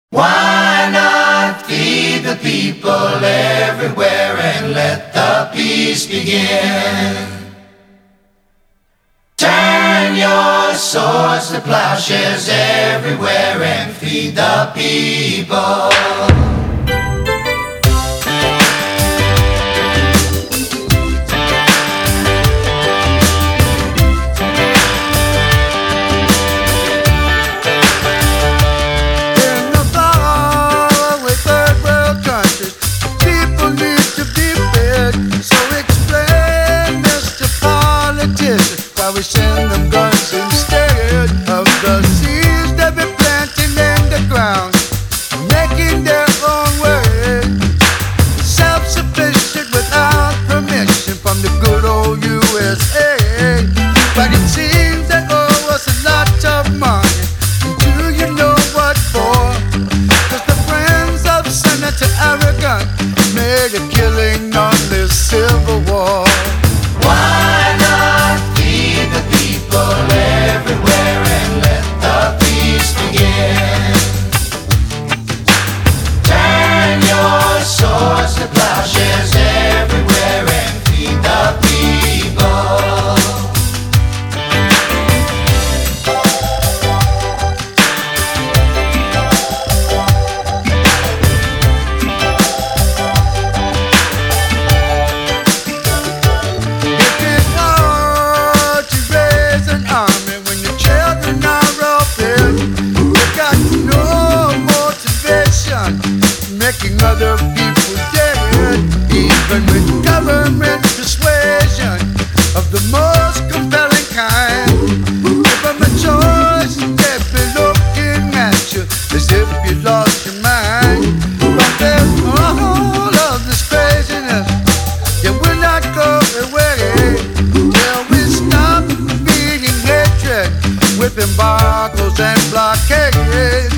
Why not feed the people everywhere and let the peace begin? Turn your swords to plowshares everywhere and feed the people. We send them guns instead of the seeds that we're planting in the ground, making their own way, self-sufficient without permission from the good old USA. But it seems they owe us a lot of money, and do you know what for? 'Cause the friends of Senator Aragon made a killing on this Civil War. Why not feed the people everywhere and let the peace begin? Turn your swords to plowshares everywhere and feed the people. Making other people dead, even with government persuasion of the most compelling kind. Give them a choice, they'd be looking at you as if you lost your mind. But there's all of this craziness, it will not go away till we stop feeding hatred with embargoes and blockades.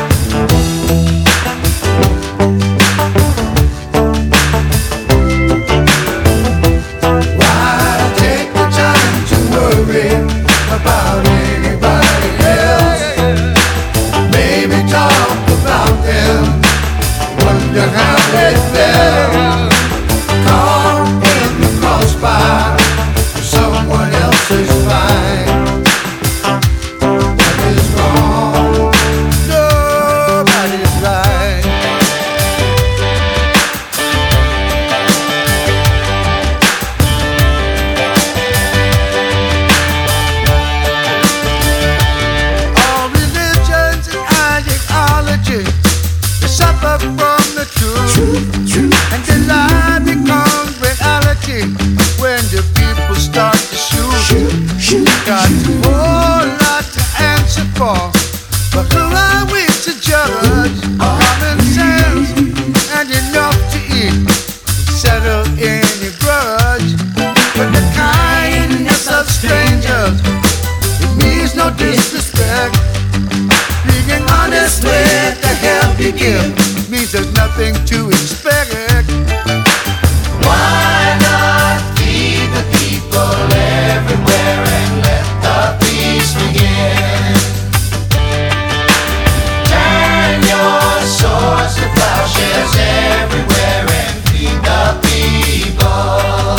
About anybody else, maybe talk about them, wonder how they felt, caught in the crossfire, someone else's fight. What is wrong? Nobody's right. Suffer from the truth, and the lie becomes reality when the people start to shoot. Got a whole lot to answer for, but who are we to judge? Common sense and enough to eat, settle any grudge. But the kindness of strangers, it means no disrespect. Being honest with the help you give means there's nothing to expect. Why not feed the people everywhere and let the peace begin? Turn your swords to plowshares everywhere and feed the people.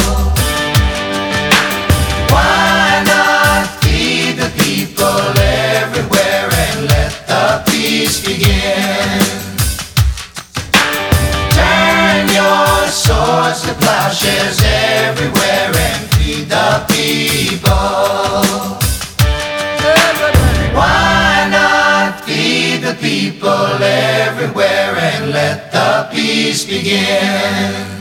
Why not feed the people everywhere and let the peace begin? Turn your swords to plowshares everywhere and feed the people. Why not feed the people everywhere and let the peace begin?